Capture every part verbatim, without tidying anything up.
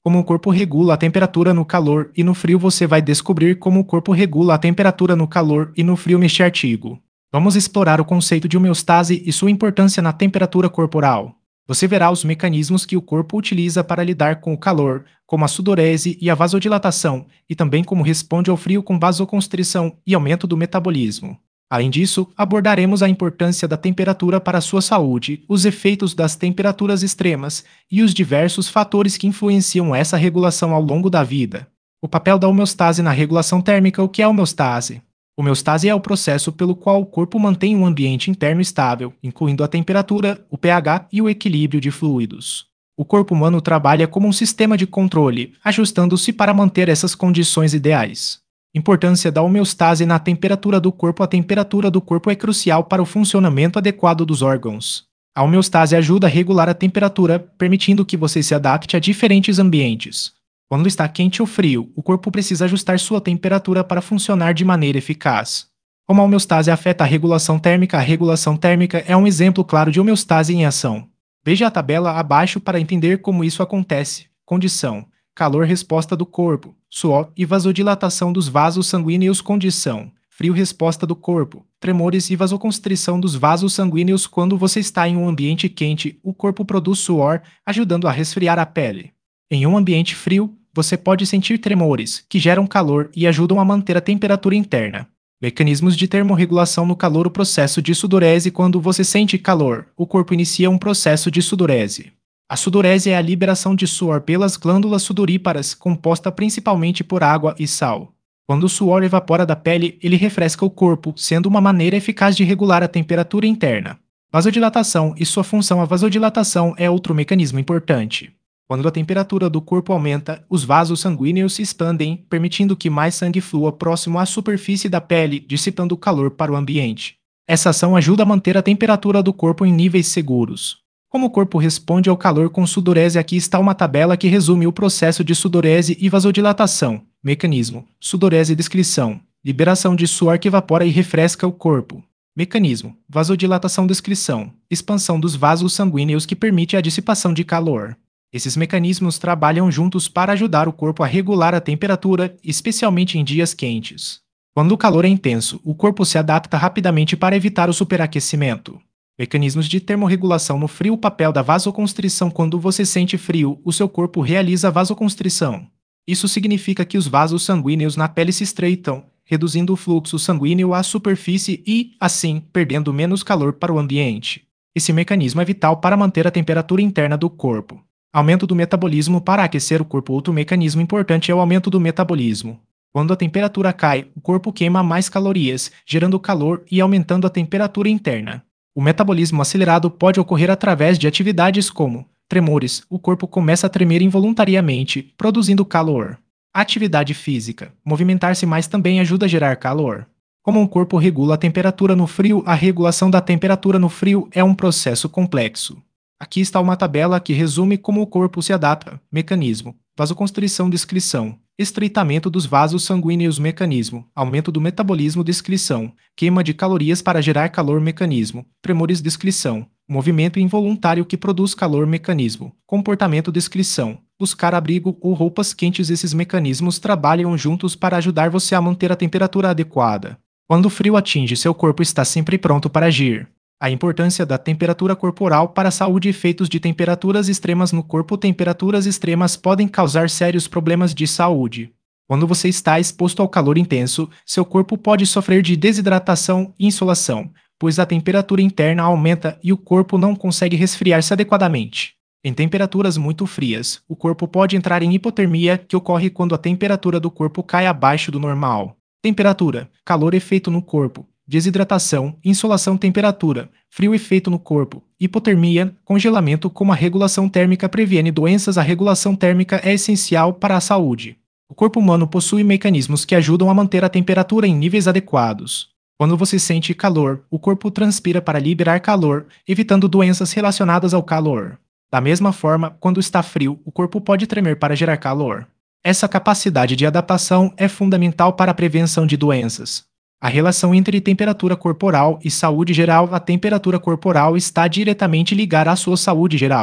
Como o corpo regula a temperatura no calor e no frio, você vai descobrir como o corpo regula a temperatura no calor e no frio neste artigo. Vamos explorar o conceito de homeostase e sua importância na temperatura corporal. Você verá os mecanismos que o corpo utiliza para lidar com o calor, como a sudorese e a vasodilatação, e também como responde ao frio com vasoconstrição e aumento do metabolismo. Além disso, abordaremos a importância da temperatura para a sua saúde, os efeitos das temperaturas extremas e os diversos fatores que influenciam essa regulação ao longo da vida. O papel da homeostase na regulação térmica. O que é homeostase? Homeostase é o processo pelo qual o corpo mantém um ambiente interno estável, incluindo a temperatura, o pH e o equilíbrio de fluidos. O corpo humano trabalha como um sistema de controle, ajustando-se para manter essas condições ideais. Importância da homeostase na temperatura do corpo. A temperatura do corpo é crucial para o funcionamento adequado dos órgãos. A homeostase ajuda a regular a temperatura, permitindo que você se adapte a diferentes ambientes. Quando está quente ou frio, o corpo precisa ajustar sua temperatura para funcionar de maneira eficaz. Como a homeostase afeta a regulação térmica? A regulação térmica é um exemplo claro de homeostase em ação. Veja a tabela abaixo para entender como isso acontece. Condição: calor, resposta do corpo, suor e vasodilatação dos vasos sanguíneos. Condição: frio, resposta do corpo, tremores e vasoconstrição dos vasos sanguíneos. Quando você está em um ambiente quente, o corpo produz suor, ajudando a resfriar a pele. Em um ambiente frio, você pode sentir tremores, que geram calor e ajudam a manter a temperatura interna. Mecanismos de termorregulação no calor. O processo de sudorese. Quando você sente calor, o corpo inicia um processo de sudorese. A sudorese é a liberação de suor pelas glândulas sudoríparas, composta principalmente por água e sal. Quando o suor evapora da pele, ele refresca o corpo, sendo uma maneira eficaz de regular a temperatura interna. Vasodilatação e sua função. A vasodilatação é outro mecanismo importante. Quando a temperatura do corpo aumenta, os vasos sanguíneos se expandem, permitindo que mais sangue flua próximo à superfície da pele, dissipando o calor para o ambiente. Essa ação ajuda a manter a temperatura do corpo em níveis seguros. Como o corpo responde ao calor com sudorese? Aqui está uma tabela que resume o processo de sudorese e vasodilatação. Mecanismo: sudorese. Descrição: liberação de suor que evapora e refresca o corpo. Mecanismo: vasodilatação. Descrição: expansão dos vasos sanguíneos que permite a dissipação de calor. Esses mecanismos trabalham juntos para ajudar o corpo a regular a temperatura, especialmente em dias quentes. Quando o calor é intenso, o corpo se adapta rapidamente para evitar o superaquecimento. Mecanismos de termorregulação no frio. O papel da vasoconstrição. Quando você sente frio, o seu corpo realiza vasoconstrição. Isso significa que os vasos sanguíneos na pele se estreitam, reduzindo o fluxo sanguíneo à superfície e, assim, perdendo menos calor para o ambiente. Esse mecanismo é vital para manter a temperatura interna do corpo. Aumento do metabolismo. Para aquecer o corpo. Outro mecanismo importante é o aumento do metabolismo. Quando a temperatura cai, o corpo queima mais calorias, gerando calor e aumentando a temperatura interna. O metabolismo acelerado pode ocorrer através de atividades como tremores. O corpo começa a tremer involuntariamente, produzindo calor. Atividade física. Movimentar-se mais também ajuda a gerar calor. Como o corpo regula a temperatura no frio? A regulação da temperatura no frio é um processo complexo. Aqui está uma tabela que resume como o corpo se adapta. Mecanismo: vasoconstrição. Descrição: estreitamento dos vasos sanguíneos. Mecanismo: aumento do metabolismo. Descrição: queima de calorias para gerar calor. Mecanismo: tremores. Descrição: movimento involuntário que produz calor. Mecanismo: comportamento. Descrição: buscar abrigo ou roupas quentes. Esses mecanismos trabalham juntos para ajudar você a manter a temperatura adequada. Quando o frio atinge seu corpo, está sempre pronto para agir. A importância da temperatura corporal para a saúde. Efeitos de temperaturas extremas no corpo. Temperaturas extremas podem causar sérios problemas de saúde. Quando você está exposto ao calor intenso, seu corpo pode sofrer de desidratação e insolação, pois a temperatura interna aumenta e o corpo não consegue resfriar-se adequadamente. Em temperaturas muito frias, o corpo pode entrar em hipotermia, que ocorre quando a temperatura do corpo cai abaixo do normal. Temperatura: calor. Efeito no corpo: desidratação, insolação. Temperatura: frio. Efeito no corpo: hipotermia, congelamento. Como a regulação térmica previne doenças? A regulação térmica é essencial para a saúde. O corpo humano possui mecanismos que ajudam a manter a temperatura em níveis adequados. Quando você sente calor, o corpo transpira para liberar calor, evitando doenças relacionadas ao calor. Da mesma forma, quando está frio, o corpo pode tremer para gerar calor. Essa capacidade de adaptação é fundamental para a prevenção de doenças. A relação entre temperatura corporal e saúde geral. A temperatura corporal está diretamente ligada à sua saúde geral.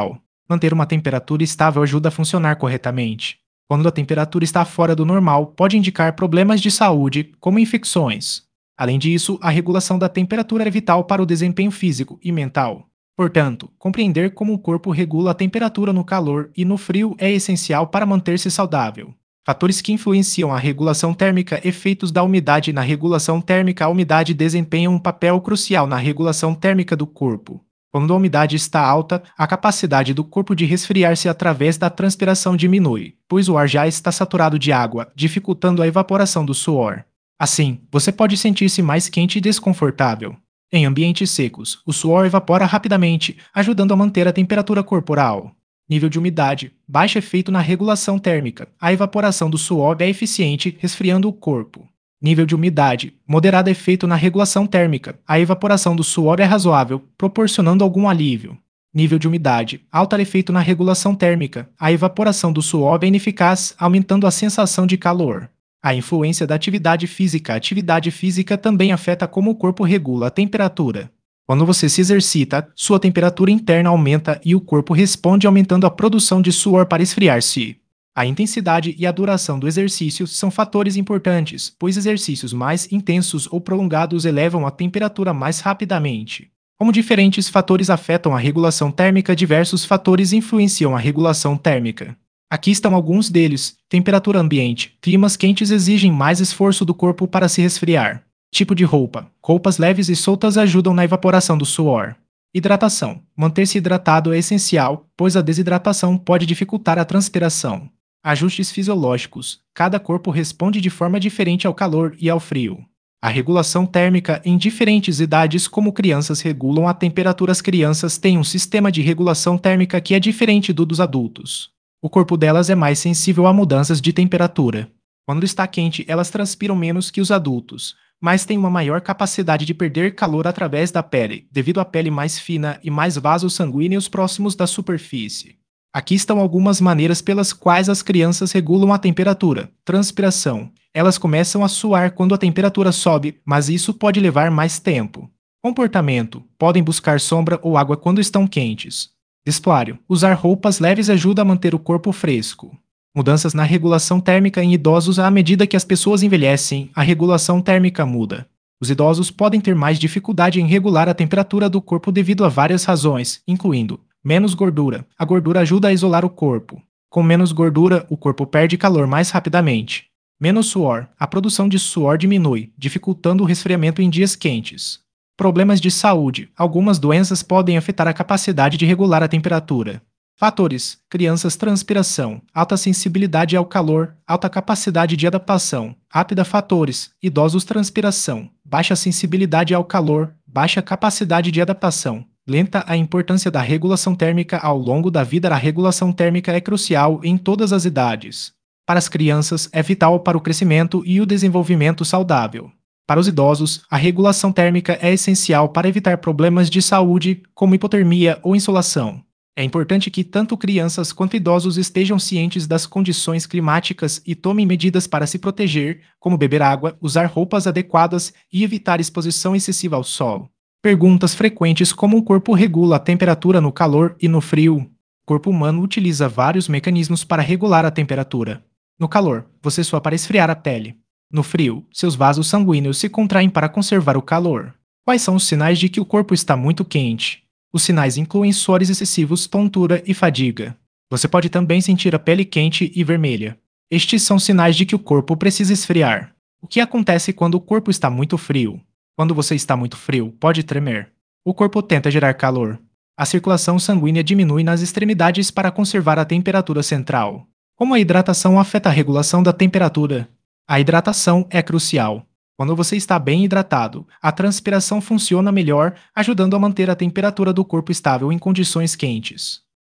Manter uma temperatura estável ajuda a funcionar corretamente. Quando a temperatura está fora do normal, pode indicar problemas de saúde, como infecções. Além disso, a regulação da temperatura é vital para o desempenho físico e mental. Portanto, compreender como o corpo regula a temperatura no calor e no frio é essencial para manter-se saudável. Fatores que influenciam a regulação térmica. Efeitos da umidade na regulação térmica. A umidade desempenha um papel crucial na regulação térmica do corpo. Quando a umidade está alta, a capacidade do corpo de resfriar-se através da transpiração diminui, pois o ar já está saturado de água, dificultando a evaporação do suor. Assim, você pode sentir-se mais quente e desconfortável. Em ambientes secos, o suor evapora rapidamente, ajudando a manter a temperatura corporal. Nível de umidade. Baixo efeito na regulação térmica. A evaporação do suor é eficiente, resfriando o corpo. Nível de umidade. Moderado efeito na regulação térmica. A evaporação do suor é razoável, proporcionando algum alívio. Nível de umidade. Alto efeito na regulação térmica. A evaporação do suor é ineficaz, aumentando a sensação de calor. A influência da atividade física. A atividade física também afeta como o corpo regula a temperatura. Quando você se exercita, sua temperatura interna aumenta e o corpo responde aumentando a produção de suor para esfriar-se. A intensidade e a duração do exercício são fatores importantes, pois exercícios mais intensos ou prolongados elevam a temperatura mais rapidamente. Como diferentes fatores afetam a regulação térmica, diversos fatores influenciam a regulação térmica. Aqui estão alguns deles. Temperatura ambiente. Climas quentes exigem mais esforço do corpo para se resfriar. Tipo de roupa. Roupas leves e soltas ajudam na evaporação do suor. Hidratação. Manter-se hidratado é essencial, pois a desidratação pode dificultar a transpiração. Ajustes fisiológicos. Cada corpo responde de forma diferente ao calor e ao frio. A regulação térmica em diferentes idades, como crianças regulam a temperatura. As crianças têm um sistema de regulação térmica que é diferente do dos adultos. O corpo delas é mais sensível a mudanças de temperatura. Quando está quente, elas transpiram menos que os adultos, mas têm uma maior capacidade de perder calor através da pele, devido à pele mais fina e mais vasos sanguíneos próximos da superfície. Aqui estão algumas maneiras pelas quais as crianças regulam a temperatura. Transpiração. Elas começam a suar quando a temperatura sobe, mas isso pode levar mais tempo. Comportamento. Podem buscar sombra ou água quando estão quentes. Vestuário. Usar roupas leves ajuda a manter o corpo fresco. Mudanças na regulação térmica em idosos. À medida que as pessoas envelhecem, a regulação térmica muda. Os idosos podem ter mais dificuldade em regular a temperatura do corpo devido a várias razões, incluindo menos gordura. A gordura ajuda a isolar o corpo. Com menos gordura, o corpo perde calor mais rapidamente. Menos suor. A produção de suor diminui, dificultando o resfriamento em dias quentes. Problemas de saúde. Algumas doenças podem afetar a capacidade de regular a temperatura. Fatores. Crianças. Transpiração. Alta sensibilidade ao calor. Alta capacidade de adaptação. Rápida. Fatores. Idosos. Transpiração. Baixa sensibilidade ao calor. Baixa capacidade de adaptação. Lenta. A importância da regulação térmica ao longo da vida. A regulação térmica é crucial em todas as idades. Para as crianças, é vital para o crescimento e o desenvolvimento saudável. Para os idosos, a regulação térmica é essencial para evitar problemas de saúde, como hipotermia ou insolação. É importante que tanto crianças quanto idosos estejam cientes das condições climáticas e tomem medidas para se proteger, como beber água, usar roupas adequadas e evitar exposição excessiva ao sol. Perguntas frequentes: como o corpo regula a temperatura no calor e no frio? O corpo humano utiliza vários mecanismos para regular a temperatura. No calor, você sua para esfriar a pele. No frio, seus vasos sanguíneos se contraem para conservar o calor. Quais são os sinais de que o corpo está muito quente? Os sinais incluem suores excessivos, tontura e fadiga. Você pode também sentir a pele quente e vermelha. Estes são sinais de que o corpo precisa esfriar. O que acontece quando o corpo está muito frio? Quando você está muito frio, pode tremer. O corpo tenta gerar calor. A circulação sanguínea diminui nas extremidades para conservar a temperatura central. Como a hidratação afeta a regulação da temperatura? A hidratação é crucial. Quando você está bem hidratado, a transpiração funciona melhor, ajudando a manter a temperatura do corpo estável em condições quentes.